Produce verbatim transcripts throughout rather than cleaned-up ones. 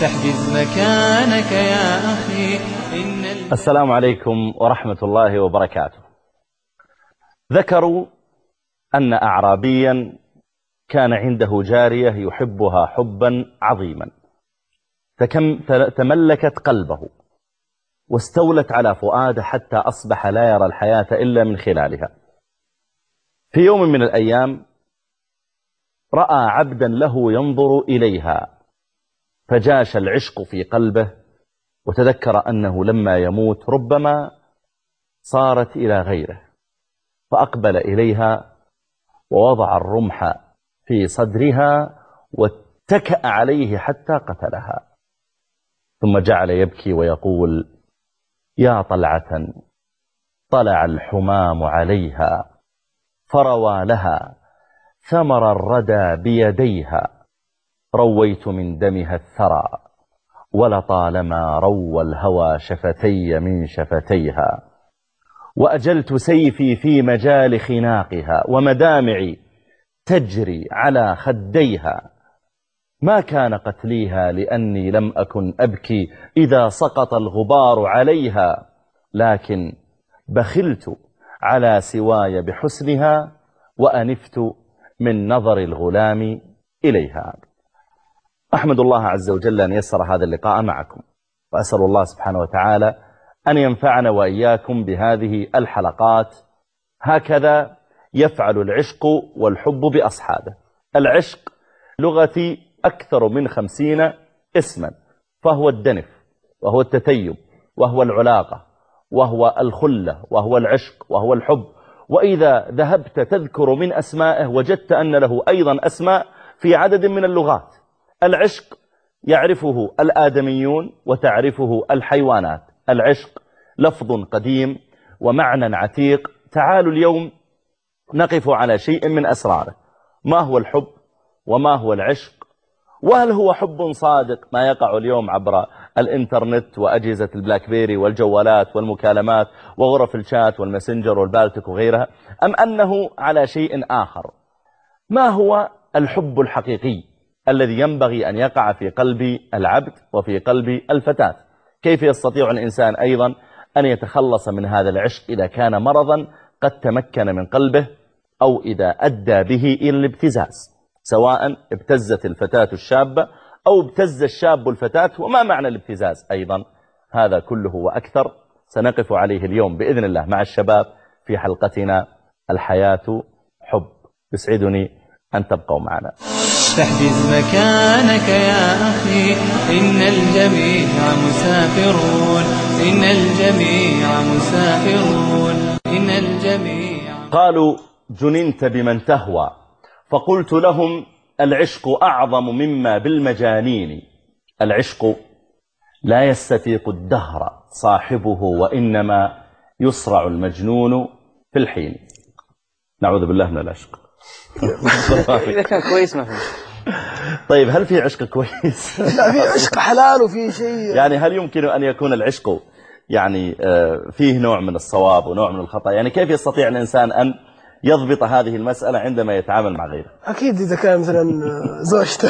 فاحجز مكانك يا أخي. إن السلام عليكم ورحمة الله وبركاته. ذكروا أن أعرابيا كان عنده جارية يحبها حبا عظيما، تملكت قلبه واستولت على فؤاده حتى أصبح لا يرى الحياة إلا من خلالها. في يوم من الأيام رأى عبدا له ينظر إليها، فجاش العشق في قلبه وتذكر أنه لما يموت ربما صارت إلى غيره، فأقبل إليها ووضع الرمح في صدرها واتكأ عليه حتى قتلها، ثم جعل يبكي ويقول: يا طلعة طلع الحمام عليها فروى لها ثمر الردى بيديها، رويت من دمها الثرى ولطالما روى الهوى شفتي من شفتيها، وأجلت سيفي في مجال خناقها ومدامعي تجري على خديها، ما كان قتليها لأني لم أكن أبكي إذا سقط الغبار عليها، لكن بخلت على سواي بحسنها وأنفت من نظر الغلام إليها. أحمد الله عز وجل أن يسر هذا اللقاء معكم، وأسأل الله سبحانه وتعالى أن ينفعنا وإياكم بهذه الحلقات. هكذا يفعل العشق والحب بأصحابه. العشق لغتي أكثر من خمسين اسما، فهو الدنف، وهو التتيب، وهو العلاقة، وهو الخلة، وهو العشق، وهو الحب. وإذا ذهبت تذكر من أسمائه وجدت أن له أيضا أسماء في عدد من اللغات. العشق يعرفه الآدميون وتعرفه الحيوانات. العشق لفظ قديم ومعنى عتيق. تعالوا اليوم نقف على شيء من أسراره. ما هو الحب وما هو العشق؟ وهل هو حب صادق ما يقع اليوم عبر الانترنت وأجهزة البلاك بيري والجوالات والمكالمات وغرف الشات والماسنجر والبالتك وغيرها، أم أنه على شيء آخر؟ ما هو الحب الحقيقي الذي ينبغي أن يقع في قلب العبد وفي قلب الفتاة؟ كيف يستطيع الإنسان أيضا أن يتخلص من هذا العشق إذا كان مرضا قد تمكن من قلبه، أو إذا أدى به إلى الابتزاز، سواء ابتزت الفتاة الشابة أو ابتز الشاب الفتاة؟ وما معنى الابتزاز أيضا؟ هذا كله وأكثر سنقف عليه اليوم بإذن الله مع الشباب في حلقتنا الحياة حب. يسعدني أن تبقوا معنا. فاحجز مكانك يا أخي. إن الجميع مسافرون، إن الجميع مسافرون، إن الجميع. قالوا: جننت بمن تهوى، فقلت لهم: العشق أعظم مما بالمجانين. العشق لا يستفيق الدهر صاحبه، وإنما يصرع المجنون في الحين. نعوذ بالله من العشق. إذا كان كويس ما فيه. طيب، هل في عشق كويس؟ لا، في عشق حلال وفي شيء. يعني هل يمكن أن يكون العشق يعني فيه نوع من الصواب ونوع من الخطأ؟ يعني كيف يستطيع الإنسان أن يضبط هذه المسألة عندما يتعامل مع غيره؟ أكيد إذا كان مثلا زوجته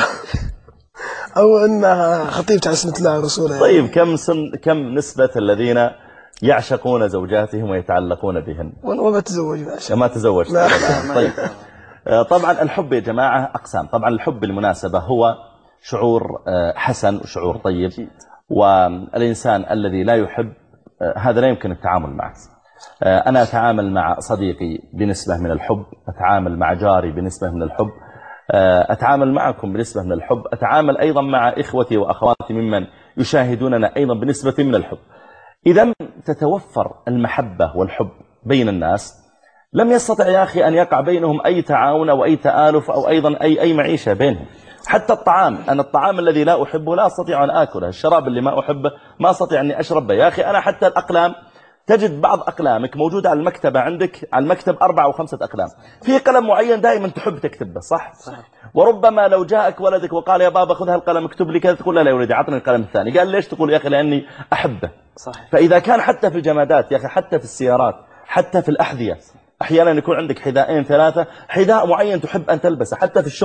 أو أنها خطيبته على سنة الله ورسوله. طيب، كم سن كم نسبة الذين يعشقون زوجاتهم ويتعلقون بهن؟ وما تزوج ما تزوج. طيب، طبعا الحب يا جماعة أقسام. طبعا الحب بالمناسبة هو شعور حسن وشعور طيب، والإنسان الذي لا يحب هذا لا يمكن التعامل معه. أنا أتعامل مع صديقي بنسبة من الحب، أتعامل مع جاري بنسبة من الحب، أتعامل معكم بنسبة من الحب، أتعامل أيضا مع إخوتي وأخواتي ممن يشاهدوننا أيضا بنسبة من الحب. إذا تتوفر المحبة والحب بين الناس، لم يستطع يا أخي أن يقع بينهم أي تعاون أو أي تآلف أو أيضا أي أي معيشة بينهم. حتى الطعام، أنا الطعام الذي لا أحبه لا أستطيع أن آكله، الشراب اللي ما أحبه ما أستطيع أني أشربه. يا أخي أنا حتى الأقلام، تجد بعض أقلامك موجودة على المكتبة عندك، على المكتب أربعة أو خمسة أقلام، في قلم معين دائما تحب تكتب به، صح؟ صح. وربما لو جاءك ولدك وقال يا بابا خذ هالقلم اكتب لي كذا، تقول لا لا يا ولدي عطني القلم الثاني. قال ليش؟ تقول يا أخي لأني أحبه. صح. فإذا كان حتى في الجمادات يا أخي، حتى في السيارات، حتى في الأحذية، أحيانا يكون عندك حذاءين ثلاثة، حذاء معين تحب أن تلبسه، حتى في الشمخ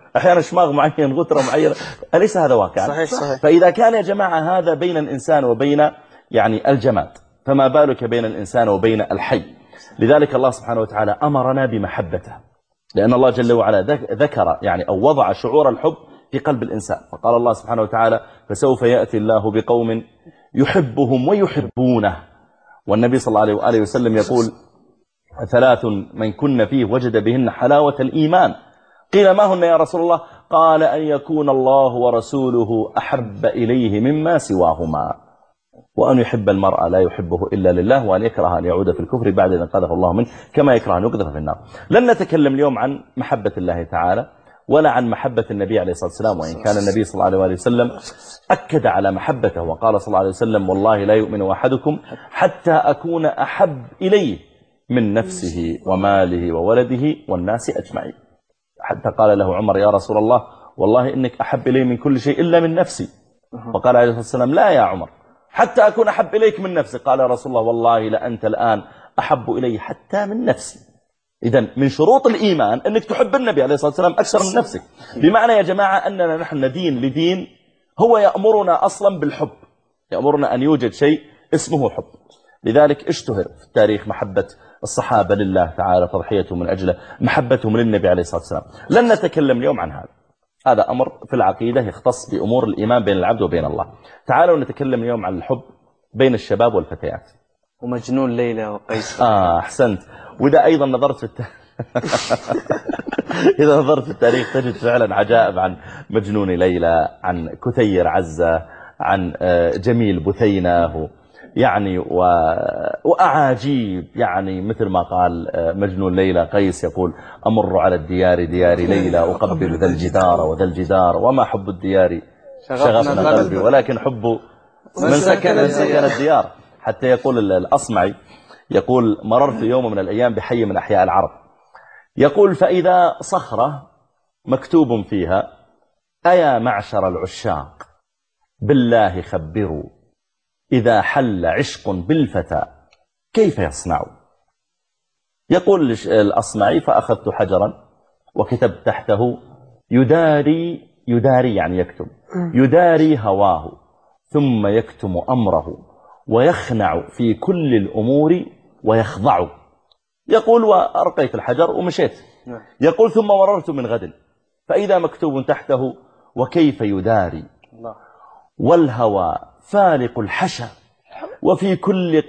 أحيانا شماغ معين غترة معينة، أليس هذا واقعا؟ صحيح صحيح. فإذا كان يا جماعة هذا بين الإنسان وبين يعني الجماد، فما بالك بين الإنسان وبين الحي. لذلك الله سبحانه وتعالى أمرنا بمحبته، لأن الله جل وعلا ذكر يعني أو وضع شعور الحب في قلب الإنسان. فقال الله سبحانه وتعالى فسوف يأتي الله بقوم يحبهم ويحبونه. والنبي صلى الله عليه وآله وسلم يقول ثلاث من كن فيه وجد بهن حلاوة الإيمان. قيل ما هن يا رسول الله؟ قال أن يكون الله ورسوله أحب إليه مما سواهما، وأن يحب المرأة لا يحبه إلا لله، وأن يكره أن يعود في الكفر بعد أن قذف الله منه كما يكره أن يقذف في النار. لن نتكلم اليوم عن محبة الله تعالى ولا عن محبة النبي عليه الصلاة والسلام، وإن كان النبي صلى الله عليه وسلم أكد على محبته وقال صلى الله عليه وسلم والله لا يؤمن أحدكم حتى أكون أحب إليه من نفسه وماله وولده والناس أجمعين. حتى قال له عمر يا رسول الله والله إنك أحب إلي من كل شيء إلا من نفسي. فقال عليه الصلاة والسلام لا يا عمر حتى أكون أحب إليك من نفسي. قال يا رسول الله والله لأنت الآن أحب إلي حتى من نفسي. إذن من شروط الإيمان أنك تحب النبي عليه الصلاة والسلام أكثر من نفسك. بمعنى يا جماعة أننا نحن ندين لدين هو يأمرنا أصلا بالحب، يأمرنا أن يوجد شيء اسمه حب. لذلك اشتهر في التاريخ محبة الصحابة لله تعالى، تضحيتهم من أجله، محبتهم للنبي عليه الصلاة والسلام. لن نتكلم اليوم عن هذا، هذا أمر في العقيدة يختص بأمور الإيمان بين العبد وبين الله. تعالوا نتكلم اليوم عن الحب بين الشباب والفتيات. ومجنون ليلى وقيس. آه أحسنت. وإذا أيضا نظرت في الت... إذا نظرت في التاريخ تجد فعلا عجائب عن مجنون ليلى، عن كثير عزة، عن جميل بثينة، يعني و... وأعاجيب، يعني مثل ما قال مجنون ليلى قيس يقول أمر على الديار ديار ليلى أقبل ذا الجدار وذا الجدار وما حب الديار شغفنا قلبي ولكن حب من سكن سكن الديار. حتى يقول الأصمعي يقول مررت يوم من الأيام بحي من أحياء العرب، يقول فإذا صخرة مكتوب فيها أيا معشر العشاق بالله خبروا إذا حل عشق بالفتى كيف يصنع. يقول الأصمعي فأخذت حجرا وكتبت تحته يداري، يداري يعني يكتب، يداري هواه ثم يكتم أمره ويخنع في كل الأمور ويخضع. يقول وأرقيت الحجر ومشيت. يقول ثم مررت من غد فإذا مكتوب تحته وكيف يداري والهوى فالق الحشا وفي كل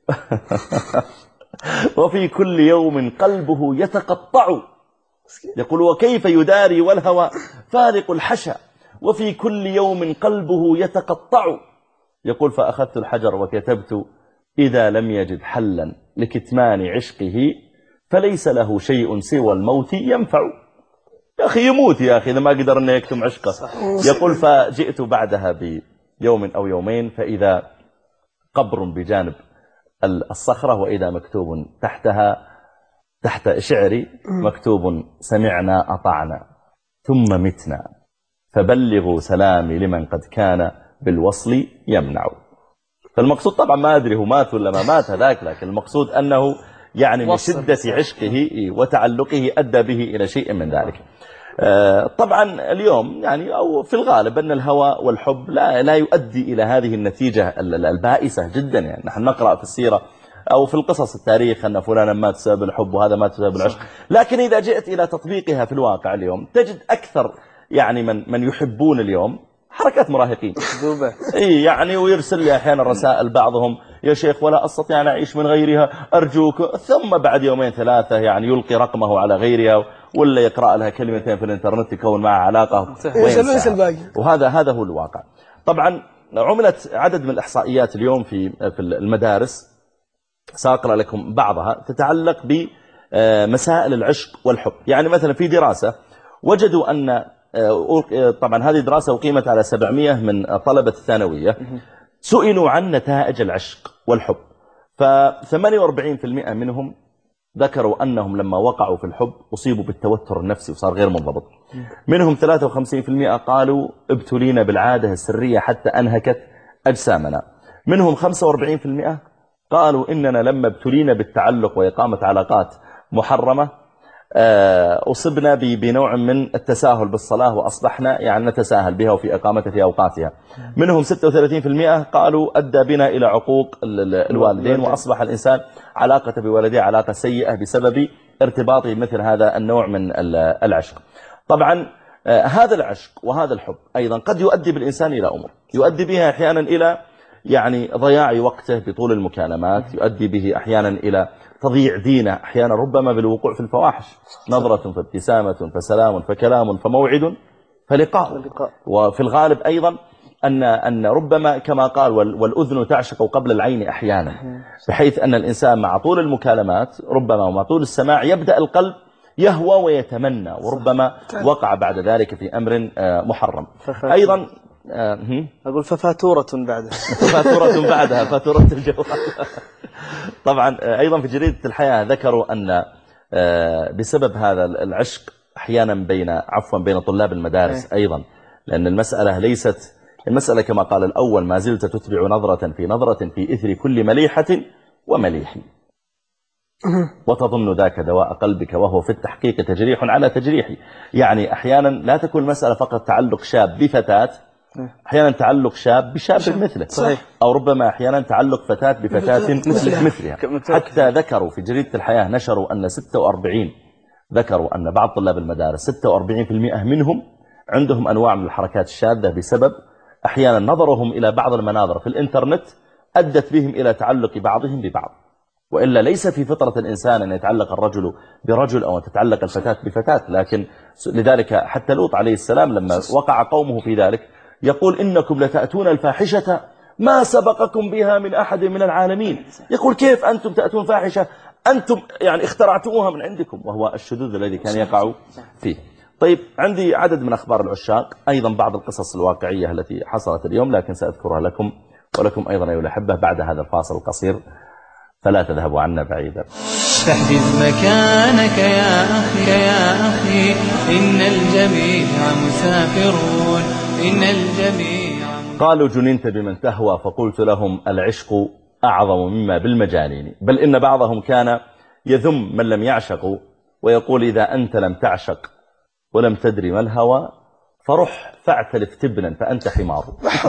وفي كل يوم قلبه يتقطع. يقول وكيف يداري والهوى فالق الحشا وفي كل يوم قلبه يتقطع. يقول فأخذت الحجر وكتبت إذا لم يجد حلا لكتمان عشقه فليس له شيء سوى الموت ينفع. يا أخي يموت يا أخي إذا ما قدر أن يكتم عشقه. يقول فجئت بعدها بيوم أو يومين فإذا قبر بجانب الصخرة وإذا مكتوب تحتها تحت شعري مكتوب سمعنا أطعنا ثم متنا فبلغوا سلامي لمن قد كان بالوصل يمنع. فالمقصود طبعا ما أدري هو مات ولا ما مات هذاك، لكن المقصود أنه يعني من شدة عشقه وتعلقه أدى به إلى شيء من ذلك. طبعا اليوم يعني أو في الغالب أن الهوى والحب لا لا يؤدي إلى هذه النتيجة البائسة جدا. يعني نحن نقرأ في السيرة أو في القصص التاريخ أن فلانا مات بسبب الحب وهذا مات بسبب العشق، لكن إذا جئت إلى تطبيقها في الواقع اليوم تجد أكثر يعني من من يحبون اليوم حركات مراهقين. إيه يعني ويرسل لي أحيانا رسائل بعضهم يا شيخ ولا أستطيع أن أعيش من غيرها أرجوك، ثم بعد يومين ثلاثة يعني يلقي رقمه على غيرها ولا يقرأ لها كلمتين في الانترنت يكون معها علاقة وهذا هذا هو الواقع. طبعا عملت عدد من الإحصائيات اليوم في في المدارس سأقرأ لكم بعضها تتعلق بمسائل العشق والحب. يعني مثلا في دراسة وجدوا أن طبعا هذه دراسة أقيمت على سبعمائة من طلبة الثانوية سئلوا عن نتائج العشق والحب، فثمانية وأربعين بالمئة منهم ذكروا أنهم لما وقعوا في الحب أصيبوا بالتوتر النفسي وصار غير منضبط. منهم ثلاثة وخمسين بالمئة قالوا ابتلينا بالعادة السرية حتى أنهكت أجسامنا. منهم خمسة وأربعين بالمئة قالوا إننا لما ابتلينا بالتعلق وإقامة علاقات محرمة أصبنا بنوع من التساهل بالصلاة وأصبحنا يعني نتساهل بها وفي إقامتها في أوقاتها. منهم ستة وثلاثين بالمئة قالوا أدى بنا إلى عقوق الوالدين، وأصبح الإنسان علاقة بولده علاقة سيئة بسبب ارتباطه بمثل هذا النوع من العشق. طبعا هذا العشق وهذا الحب أيضا قد يؤدي بالإنسان إلى أمور، يؤدي بها أحيانا إلى يعني ضياع وقته بطول المكالمات، يؤدي به أحيانا إلى تضييع دينه، أحيانا ربما بالوقوع في الفواحش، نظرة فابتسامة فسلام فكلام فموعد فلقاء. وفي الغالب أيضا أن أن ربما كما قال والأذن تعشق قبل العين أحيانا، بحيث أن الإنسان مع طول المكالمات ربما ومع طول السماع يبدأ القلب يهوى ويتمنى، وربما وقع بعد ذلك في أمر محرم. أيضا أقول ففاتورة بعدها فاتورة بعدها فاتورة الجوال. طبعا أيضا في جريدة الحياة ذكروا أن بسبب هذا العشق أحيانا بين عفوا بين طلاب المدارس أيضا، لأن المسألة ليست المسألة كما قال الأول ما زلت تتبع نظرة في نظرة في إثر كل مليحة ومليح، وتظن ذاك دواء قلبك وهو في التحقيق تجريح على تجريح. يعني أحيانا لا تكون المسألة فقط تعلق شاب بفتاة، أحيانا تعلق شاب بشاب مثله، صحيح. أو ربما أحيانا تعلق فتاة بفتاة مثلها, مثلها. حتى ذكروا في جريدة الحياة نشروا أن ستة وأربعين ذكروا أن بعض طلاب المدارس ستة وأربعين بالمئة منهم عندهم أنواع من الحركات الشاذة بسبب أحيانا نظرهم إلى بعض المناظر في الإنترنت أدت بهم إلى تعلق بعضهم ببعض، وإلا ليس في فطرة الإنسان أن يتعلق الرجل برجل أو أن تتعلق الفتاة بفتاة. لكن لذلك حتى لوط عليه السلام لما وقع قومه في ذلك يقول إنكم لتأتون الفاحشة ما سبقكم بها من أحد من العالمين. يقول كيف أنتم تأتون فاحشة أنتم يعني اخترعتموها من عندكم، وهو الشذوذ الذي كان يقع فيه. طيب عندي عدد من أخبار العشاق، أيضا بعض القصص الواقعية التي حصلت اليوم، لكن سأذكرها لكم ولكم أيضا أيها الأحبة بعد هذا الفاصل القصير، فلا تذهبوا عنا بعيدا. فاحجز مكانك يا أخي يا أخي إن الجميع مسافرون إن الجميع. قالوا جننت بمن تهوى فقلت لهم العشق أعظم مما بالمجانين، بل إن بعضهم كان يذم من لم يعشقوا ويقول إذا أنت لم تعشق ولم تدري ما الهوى فرح فاعتلف تبنا فأنت حمار.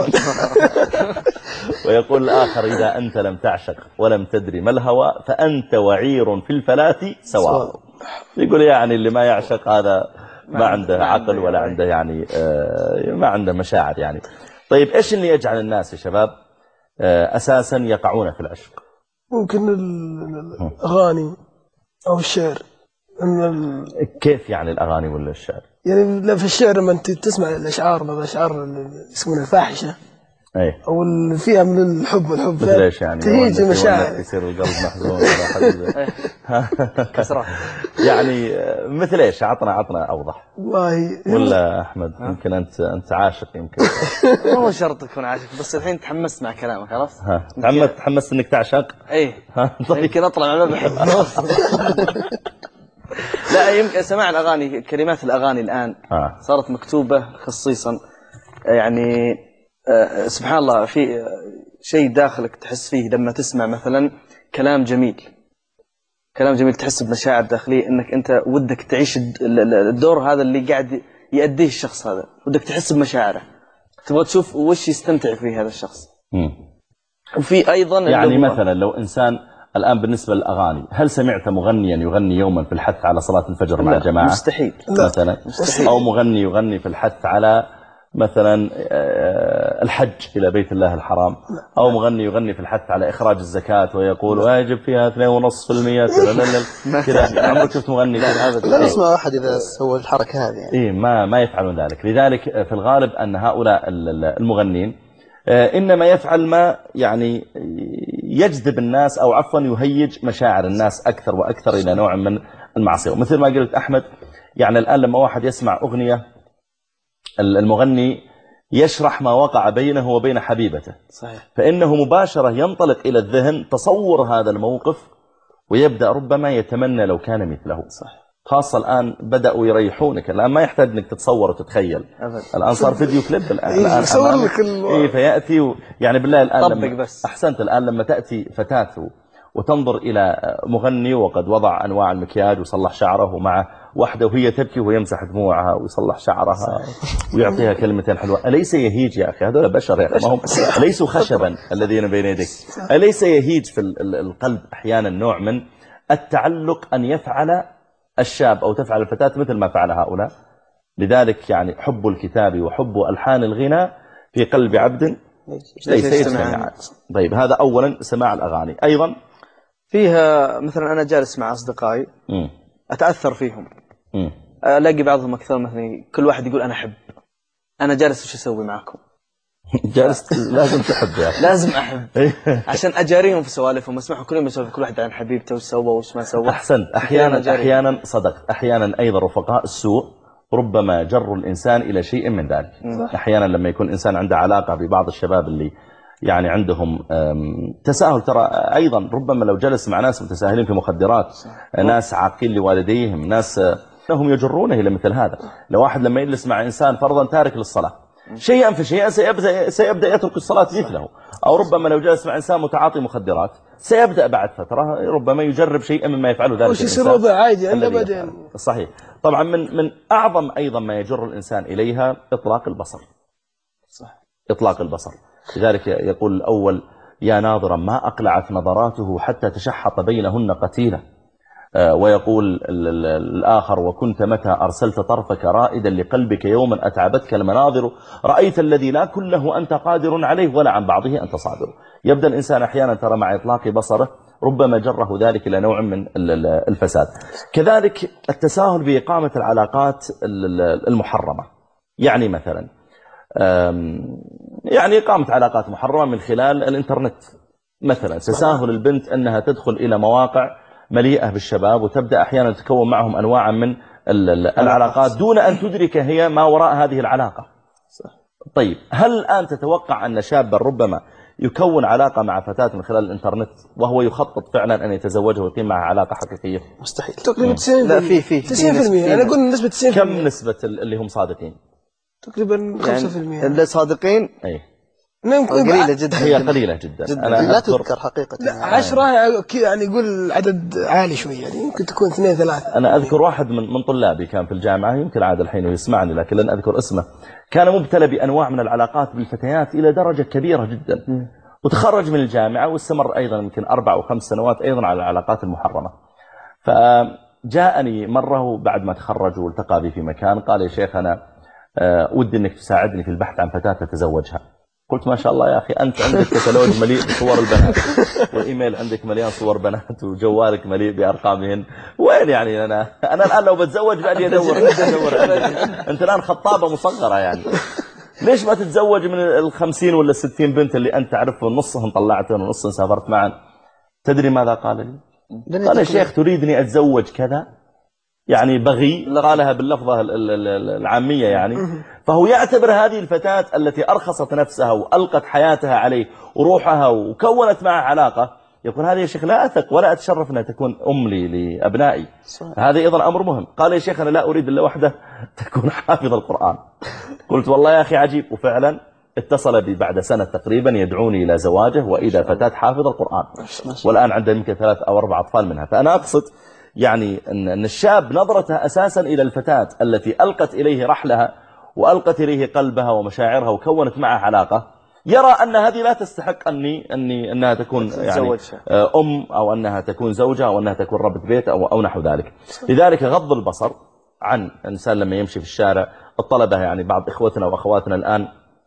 ويقول الآخر إذا أنت لم تعشق ولم تدري ما الهوى فأنت وعير في الفلاة سواء. يقول يعني اللي ما يعشق هذا ما عنده عقل ولا عنده يعني ما عنده مشاعر يعني. طيب إيش اللي يجعل الناس يا شباب أساسا يقعون في العشق؟ ممكن الأغاني أو الشعر. ال... كيف يعني الأغاني ولا الشعر؟ يعني لا في الشعر لما أنت تسمع الأشعار بعض الأشعار يسمونها الفاحشة أي. أو فيها من الحب والحب مثل إيش يعني؟ تهيج المشاعر يصير القلب محزون كسرة يعني مثل إيش؟ عطنا عطنا أوضح. والله ولا أحمد يمكن أنت أنت عاشق يمكن. ما هو شرط تكون عاشق، بس الحين تحمست مع كلامك عرفت؟ تحمست تحمست إنك تعشق؟ إيه. يمكن أطلع على بحب. لا يمكن سماع الأغاني، كلمات الأغاني الآن آه. صارت مكتوبة خصيصا يعني آه سبحان الله في شيء داخلك تحس فيه لما تسمع مثلا كلام جميل، كلام جميل تحس بمشاعر داخلية انك انت ودك تعيش الدور هذا اللي قاعد يأديه الشخص هذا، ودك تحس بمشاعره، تبغى تشوف وش يستمتع فيه هذا الشخص. م. وفي أيضا يعني مثلا لو إنسان الآن بالنسبة للأغاني، هل سمعت مغنيا يغني يوما في الحث على صلاة الفجر مع الجماعة؟ مستحيل مثلا مستحيل. أو مغني يغني في الحث على مثلا الحج إلى بيت الله الحرام، أو مغني يغني في الحث على إخراج الزكاة ويقول واجب فيها اثنين ونصف في المية كذا. عمرك شفت مغني لا أبدا؟ لا أسمع أحد إذا سوى الحركة هذه يعني. إيه ما ما يفعلون ذلك. لذلك في الغالب أن هؤلاء المغنين إنما يفعل ما يعني يجذب الناس أو عفوا يهيج مشاعر الناس أكثر وأكثر إلى نوع من المعصية. ومثل ما قلت أحمد يعني الآن لما واحد يسمع أغنية المغني يشرح ما وقع بينه وبين حبيبته، صحيح. فإنه مباشرة ينطلق إلى الذهن تصور هذا الموقف ويبدأ ربما يتمنى لو كان مثله، صح. خاصة الآن بدأوا يريحونك، الآن ما يحتاج أنك تتصور وتتخيل أبدا. الآن صار فيديو كليب الآن, الآن يصور لك إيه فيأتي و... يعني بالله الآن طبق لما... بس. أحسنت الآن لما تأتي فتاة وتنظر إلى مغني وقد وضع أنواع المكياج وصلح شعره ومع واحدة وهي تبكي وهو يمسح دموعها ويصلح شعرها ويعطيها كلمتين حلوة. أليس يهيج يا أخي؟ هذول بشر يا أخي، ما هم أليسوا خشبا الذين بين يديك؟ أليس يهيج في القلب أحيانا نوع من التعلق أن يفعل الشاب أو تفعل الفتاة مثل ما فعل هؤلاء؟ لذلك يعني حب الكتاب وحب ألحان الغناء في قلب عبد ليس يجتمعان. طيب هذا أولا سماع الأغاني. أيضا فيها مثلا أنا جالس مع أصدقائي م. أتأثر فيهم، م. ألاقي بعضهم أكثر مثلا كل واحد يقول أنا أحب، أنا جالس وش أسوي معكم؟ جالس لازم تحب يعني. لازم أحب عشان أجاريهم في سوالفهم، أسمعهم كل يوم يسولف كل واحد عن حبيبته وش سوى وش ما سوى. أحسنت. أحيانا أحيانا صدقت، أحيانا أيضا رفقاء السوء ربما جروا الإنسان إلى شيء من ذلك. أحيانا لما يكون الإنسان عنده علاقة ببعض الشباب اللي يعني عندهم تساهل، ترى أيضا ربما لو جلس مع ناس متساهلين في مخدرات، ناس عاقين لوالديهم، ناس هم يجرونه إلى مثل هذا. لو واحد لما يجلس مع إنسان فرضا تارك للصلاة شيئا فشيئا سيبدأ, سيبدأ يترك الصلاة مثله، أو ربما لو جلس مع إنسان متعاطي مخدرات سيبدأ بعد فترة ربما يجرب شيئا مما يفعله ذلك الإنسان. وش يصير عادي عنده بعدين. صحيح. طبعا من من أعظم أيضا ما يجر الإنسان إليها إطلاق البصر. صح. إطلاق البصر. لذلك يقول الأول يا ناظرا ما أقلعت نظراته حتى تشحط بينهن قتيلة، ويقول الآخر وكنت متى أرسلت طرفك رائدا لقلبك يوما أتعبتك المناظر رأيت الذي لا كله أنت قادر عليه ولا عن بعضه أنت صادر. يبدأ الإنسان أحيانا ترى مع إطلاق بصره ربما جره ذلك إلى نوع من الفساد. كذلك التساهل بإقامة العلاقات المحرمة، يعني مثلا يعني إقامة علاقات محرمة من خلال الإنترنت مثلا، تساهل البنت أنها تدخل إلى مواقع مليئة بالشباب وتبدأ أحيانا تكون معهم أنواع من العلاقات دون أن تدرك هي ما وراء هذه العلاقة. طيب هل الآن تتوقع أن شابا ربما يكون علاقة مع فتاة من خلال الإنترنت وهو يخطط فعلا أن يتزوجها ويقيم معها علاقة حقيقية؟ مستحيل. تقريبا تسعين بالمئة. لا في في تسعين بالمئة. أنا أقول نسبة تسعين بالمئة. كم نسبة اللي هم صادقين؟ تقريبا خمسة بالمئة. اللي صادقين أي قليلة جدا. هي قليلة جدا, جداً. أنا لا تذكر حقيقة. لا عشرة يعني يقول عدد عالي شوي، يعني يمكن تكون اثنين ثلاثة. أنا أذكر واحد من من طلابي كان في الجامعة، يمكن عاد الحين ويسمعني لكن لن أذكر اسمه، كان مبتلى بأنواع من العلاقات بالفتيات إلى درجة كبيرة جدا، وتخرج من الجامعة واستمر أيضا يمكن أربع أو خمس سنوات أيضا على العلاقات المحرمة. فجاءني مرة بعد ما تخرج والتقى بي في مكان قال يا شيخ أنا ودي أنك تساعدني في البحث عن فتاة تتزوجها. قلت ما شاء الله يا أخي، أنت عندك كتالوج مليء بصور البنات والإيميل عندك مليان صور بنات وجوالك مليء بأرقامهن، وين يعني أنا أنا الآن لو بتزوج بعدي أدور أدور أنت الآن خطابة مصغرة يعني، ليش ما تتزوج من الخمسين ولا الستين بنت اللي أنت تعرفهم نصهم طلعتهم ونصهم سافرت معا؟ تدري ماذا قال لي؟ قال يا شيخ تريدني أتزوج كذا، يعني بغي، قالها باللفظة العامية يعني. فهو يعتبر هذه الفتاة التي أرخصت نفسها وألقت حياتها عليه وروحها وكونت معه علاقة، يقول هذا يا شيخ لا أثق ولا أتشرف أنها تكون أم لي لأبنائي. هذا أيضا أمر مهم. قال يا شيخ أنا لا أريد إلا وحدة تكون حافظ القرآن. قلت والله يا أخي عجيب. وفعلا اتصل بي بعد سنة تقريبا يدعوني إلى زواجه وإذا فتاة حافظ القرآن، والآن عنده يمكن ثلاث أو أربع أطفال منها. فأنا أقصد يعني أن الشاب نظرته أساسا إلى الفتاة التي ألقت إليه رحلها وألقت إليه قلبها ومشاعرها وكونت معه علاقة، يرى أن هذه لا تستحق أني أني أنها تكون يعني أم أو أنها تكون زوجة أو أنها تكون ربة بيت أو أو نحو ذلك. لذلك غض البصر عن إنسان لما يمشي في الشارع. الطلبة يعني بعض إخوتنا وأخواتنا الآن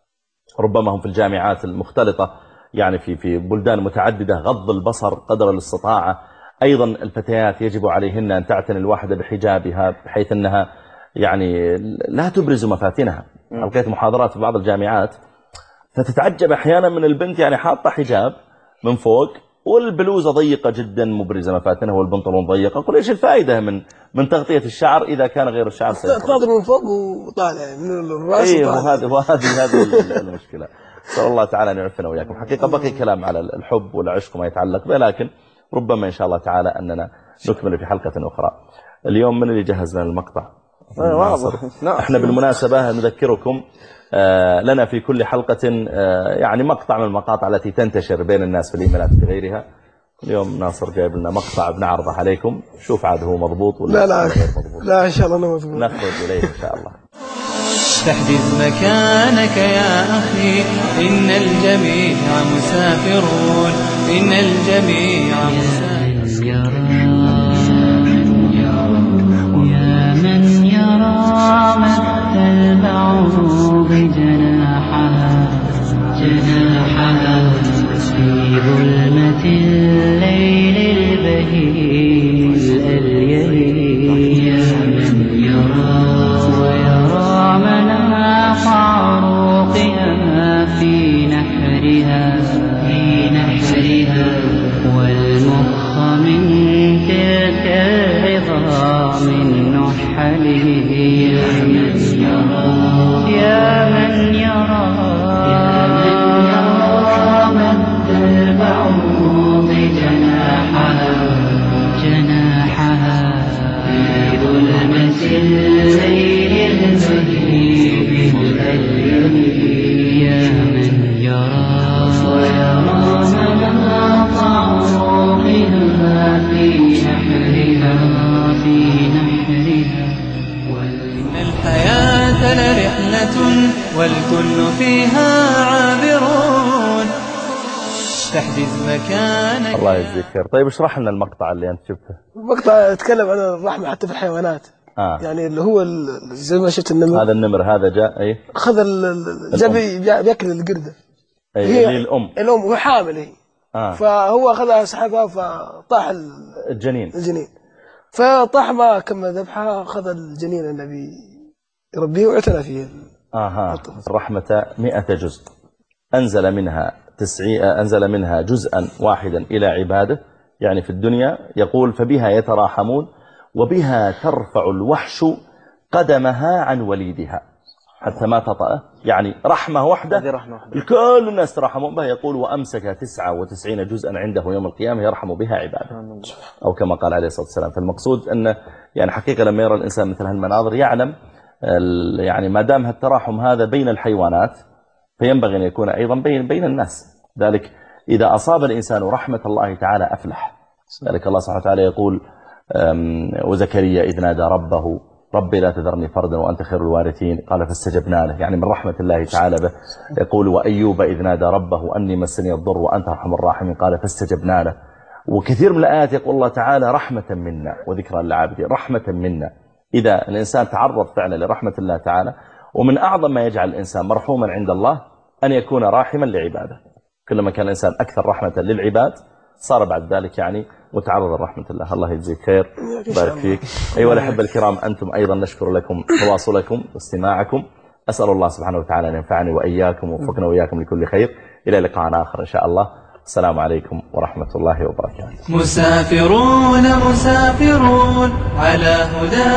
ربما هم في الجامعات المختلطة يعني في في بلدان متعددة، غض البصر قدر الاستطاعة. أيضا الفتيات يجب عليهن أن تعتني الواحدة بحجابها بحيث أنها يعني لا تبرز مفاتنها. ألقيت محاضرات في بعض الجامعات فتتعجب أحيانا من البنت يعني حاطة حجاب من فوق والبلوزة ضيقة جدا مبرزة مفاتنها والبنطلون ضيقة. قل إيش الفائدة من من تغطية الشعر إذا كان غير الشعر تناظر من فوق وطالع من الرأس. أيه وهذه وهذه هذه المشكلة. صلى الله تعالى أن يعفنا وإياكم. حقيقة بقي كلام على الحب والعشق وما يتعلق به، لكن ربما إن شاء الله تعالى أننا نكمل في حلقة أخرى. اليوم من اللي جهز لنا المقطع؟ احنا بالمناسبة نذكركم لنا في كل حلقة يعني مقطع من المقاطع التي تنتشر بين الناس في الإيميلات وغيرها، اليوم ناصر جايب لنا مقطع بنعرضه عليكم، شوف عاد هو مضبوط ولا لا لا غير مضبوط. لا إن شاء الله أنا مضبوط. نخرج إليه إن شاء الله. تحجز مكانك يا أخي، إن الجميع مسافرون، إن الجميع مسافرون. يا من يرى مد البعوض جناحها جناحها في ظلمة الليل البهيم الأليل. يا من يرى ويرى مناخ عروقها في نحرها في نحرها والمخ من تلك العظام النحل. يا من يرى يا من يرى يا من يرى مد البعوض جناحها جناحها في ظلمة الليل البهيم الأليل. يا من يرى ويرى مناط عروقها في نحرها في نحرها. إن الحياة لرحلة والكل فيها عابرون، تحجز مكانك. الله يجزيك خير. طيب اشرح لنا المقطع اللي أنت شفته. المقطع يتكلم عن الرحمة حتى في الحيوانات. آه. يعني اللي هو زي ما شفت النمر، هذا النمر هذا جاء ايه أخذ جاب بياكل القردة. أيه هي الأم الأم وهي حامل هي. آه. فهو أخذها سحبها فطاح الجنين الجنين فطاح ما كمل ذبحها، أخذ الجنين النبي يربيه واعتنى فيه. آها. الرحمة مئة جزء، أنزل منها تسعي أنزل منها جزءا واحدا إلى عباده، يعني في الدنيا يقول فبها يتراحمون وبها ترفع الوحش قدمها عن وليدها حتى ما تطأه. يعني رحمة واحدة الكل الناس ترحمون بها. يقول وأمسك تسعة وتسعين جزءا عنده يوم القيامة يرحم بها عباده، أو كما قال عليه الصلاة والسلام. فالمقصود أن يعني حقيقة لما يرى الإنسان مثل هالمناظر يعلم يعني ما دام هالتراحم هذا بين الحيوانات فينبغي أن يكون أيضا بين بين الناس. ذلك إذا أصاب الإنسان رحمة الله تعالى أفلح. ذلك الله سبحانه وتعالى يقول وزكريا إذ نادى ربه ربي لا تذرني فردا وأنت خير الوارثين قال فاستجبنا له، يعني من رحمة الله تعالى به. يقول وأيوب إذ نادى ربه أني مسني الضر وأنت أرحم الراحمين قال فاستجبنا له. وكثير من الآيات يقول الله تعالى رحمة منا وذكرى للعابدين، رحمة منا. إذا الإنسان تعرض فعلا لرحمة الله تعالى، ومن أعظم ما يجعل الإنسان مرحوما عند الله أن يكون راحما لعباده. كلما كان الإنسان أكثر رحمة للعباد صار بعد ذلك يعني متعرض لرحمة الله. الله يجزيك خير، بارك فيك. أيها الأحبة الكرام، أنتم أيضا نشكر لكم تواصلكم واستماعكم. أسأل الله سبحانه وتعالى أن ينفعني وإياكم ووفقنا وإياكم لكل خير. إلى لقاء آخر إن شاء الله. السلام عليكم ورحمة الله وبركاته. مسافرون مسافرون على هدى